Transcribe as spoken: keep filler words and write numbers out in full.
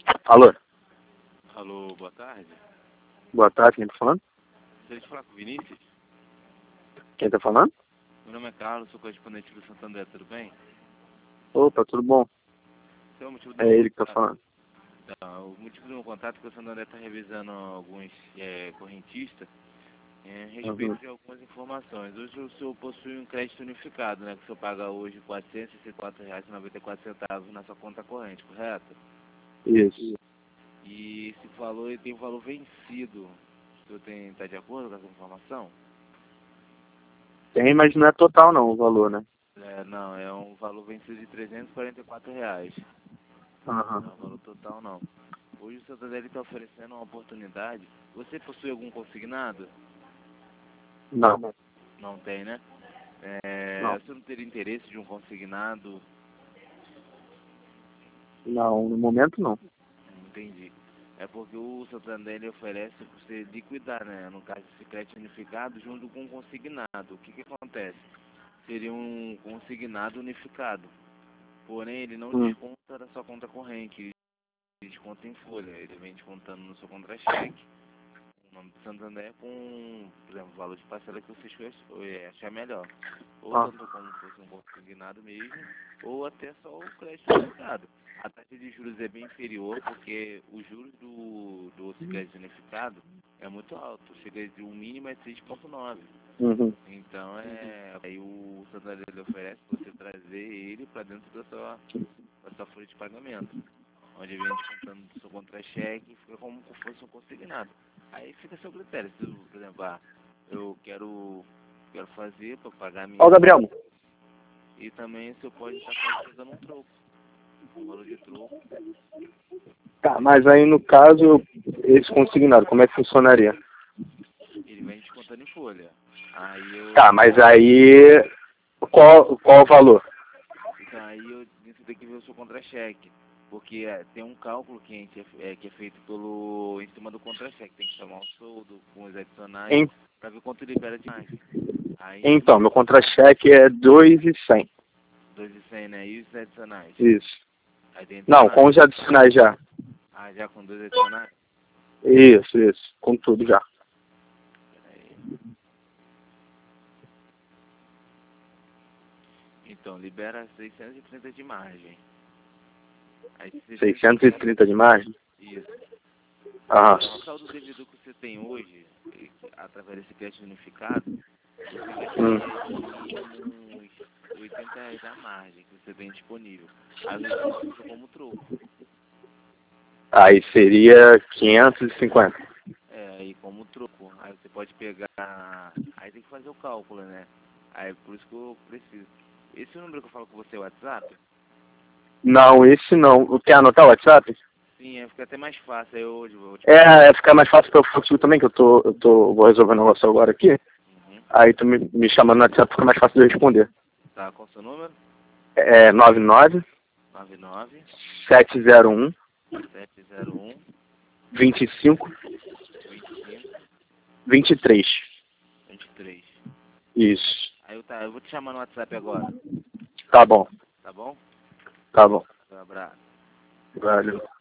Alô? Alô, boa tarde. Boa tarde, quem tá falando? Gostaria de falar com o Vinícius? Quem tá falando? Meu nome é Carlos, sou correspondente do Santander, tudo bem? Opa, tudo bom? Esse é o motivo do É meu ele que tá contato. falando. Tá, o motivo do meu contato é que o Santander está revisando alguns é, correntistas é, a respeito Uhum. de algumas informações. Hoje o senhor possui um crédito unificado, né? Que o senhor paga hoje quatrocentos e sessenta e quatro reais e noventa e quatro centavos na sua conta corrente, correto? Isso. E esse valor ele tem um valor vencido. O senhor tem, tá de acordo com essa informação? Tem, mas não é total não o valor, né? É, não, é um valor vencido de trezentos e quarenta e quatro reais. Não Aham. é o valor total, não. Hoje o Santander está oferecendo uma oportunidade. Você possui algum consignado? Não. Não tem, né? É, Não. você não teria interesse de um consignado? Não, no momento não. Entendi. É porque o Santander ele oferece para você liquidar, né? No caso, esse crédito unificado junto com um consignado. O que que acontece? Seria um consignado unificado. Porém, ele não Hum. desconta da sua conta corrente. Ele desconta em folha. Ele vem descontando no seu contra-cheque. O nome do Santander com, por exemplo, o valor de parcela que você escolhe- é, achar melhor. Ou Ah. tanto como se fosse um consignado mesmo, ou até só o crédito unificado. A taxa de juros é bem inferior porque os juros do, do crédito unificado é muito alto. Chega de, o mínimo é seis vírgula nove. Uhum. Então é. Aí o Santander ele oferece você trazer ele para dentro da sua, da sua folha de pagamento. Onde vem descontando do seu contra-cheque e fica como se fosse um consignado. Aí fica a seu critério. Se, por exemplo, ah, eu quero, quero fazer para pagar a Ó, minha Gabriel. dívida e também você pode estar quase pegando um troco, um valor de troco. Tá, mas aí no caso, esse consignado, como é que funcionaria? Ele vem descontando em folha. Aí eu. Tá, mas aí, qual, qual o valor? Então aí eu você tem que ver o seu contra-cheque. Porque é, tem um cálculo que, a gente é, é, que é feito pelo, em cima do contra-cheque. Tem que chamar o soldo com os adicionais Em- para ver quanto libera de margem. Aí em Então, cima meu contra-cheque é dois mil e cem. dois e cem, né? E os adicionais? Isso. Aí tem Não, com adicionais. os adicionais já. Ah, já com dois adicionais? Isso, isso. Com tudo já. Peraí. Então, libera seiscentos e trinta de margem. Aí seiscentos e trinta de margem? Isso. Aham. O saldo devedor que você tem hoje, eh, que- através desse crédito unificado, você Hum. gastaria de mínimo uns oitenta reais a margem que você tem disponível. Aí o restante fica como troco. Aí seria quinhentos e cinquenta. É, aí como troco. Aí você pode pegar. Aí tem que fazer o cálculo, né? Aí por isso que eu preciso. Esse número que eu falo com você é o WhatsApp? Não, esse não. Quer anotar o WhatsApp? Sim, aí fica até mais fácil. Aí eu, eu vou te passar. É, é ficar mais fácil pra eu falar contigo também, que eu tô, eu tô, vou resolver um negócio agora aqui. Uhum. Aí tu me, me chamando no WhatsApp fica mais fácil de eu responder. Tá, qual o seu número? É nove nove nove nove sete zero um sete zero um vinte e cinco vinte e cinco vinte e três. vinte e três. Isso. Aí eu, tá, eu vou te chamar no WhatsApp agora, Tá bom, tá bom? tá bom. Um abraço. Valeu.